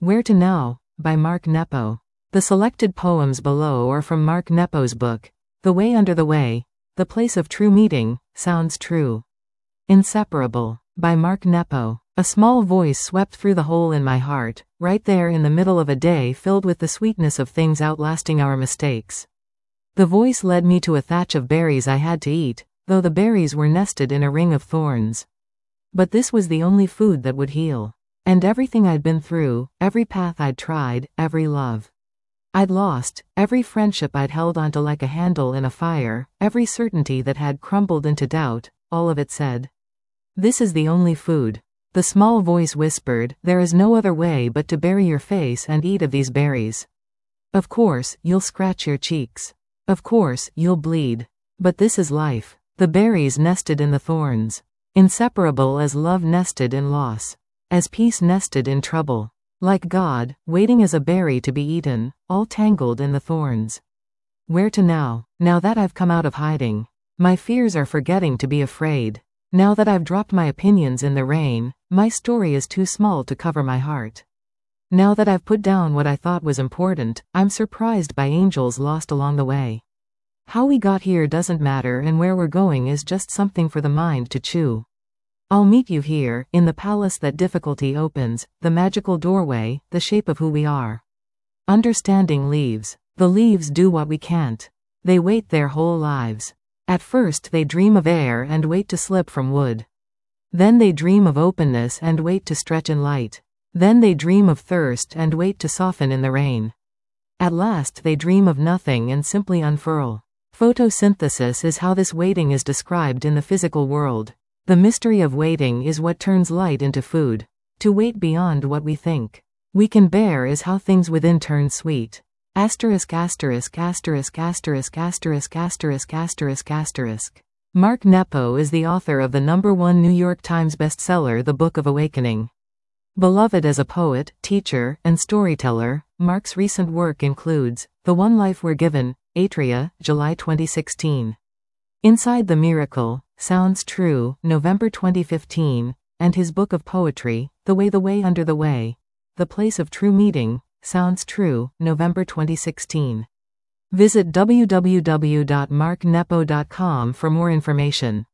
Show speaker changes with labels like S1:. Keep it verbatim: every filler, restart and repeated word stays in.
S1: Where to Now, by Mark Nepo. The selected poems below are from Mark Nepo's book, The Way Under the Way, The Place of True Meeting, Sounds True. Inseparable, by Mark Nepo. A small voice swept through the hole in my heart, right there in the middle of a day filled with the sweetness of things outlasting our mistakes. The voice led me to a thatch of berries I had to eat, though the berries were nested in a ring of thorns. But this was the only food that would heal. And everything I'd been through, every path I'd tried, every love I'd lost, every friendship I'd held onto like a handle in a fire, every certainty that had crumbled into doubt, all of it said, "This is the only food." The small voice whispered, "There is no other way but to bury your face and eat of these berries. Of course, you'll scratch your cheeks. Of course, you'll bleed. But this is life." The berries nested in the thorns. Inseparable as love nested in loss. As peace nested in trouble. Like God, waiting as a berry to be eaten, all tangled in the thorns. Where to now? Now that I've come out of hiding. My fears are forgetting to be afraid. Now that I've dropped my opinions in the rain, my story is too small to cover my heart. Now that I've put down what I thought was important, I'm surprised by angels lost along the way. How we got here doesn't matter, and where we're going is just something for the mind to chew. I'll meet you here, in the palace that difficulty opens, the magical doorway, the shape of who we are. Understanding leaves. The leaves do what we can't. They wait their whole lives. At first they dream of air and wait to slip from wood. Then they dream of openness and wait to stretch in light. Then they dream of thirst and wait to soften in the rain. At last they dream of nothing and simply unfurl. Photosynthesis is how this waiting is described in the physical world. The mystery of waiting is what turns light into food. To wait beyond what we think we can bear is how things within turn sweet. Asterisk asterisk asterisk asterisk asterisk asterisk asterisk asterisk. Mark Nepo is the author of the number one New York Times bestseller The Book of Awakening. Beloved as a poet, teacher, and storyteller, Mark's recent work includes The One Life We're Given, Atria, July twenty sixteen. Inside the Miracle, Sounds True, November twenty fifteen, and his book of poetry, The Way the Way Under the Way, The Place of True Meeting, Sounds True, November twenty sixteen. Visit w w w dot mark nepo dot com for more information.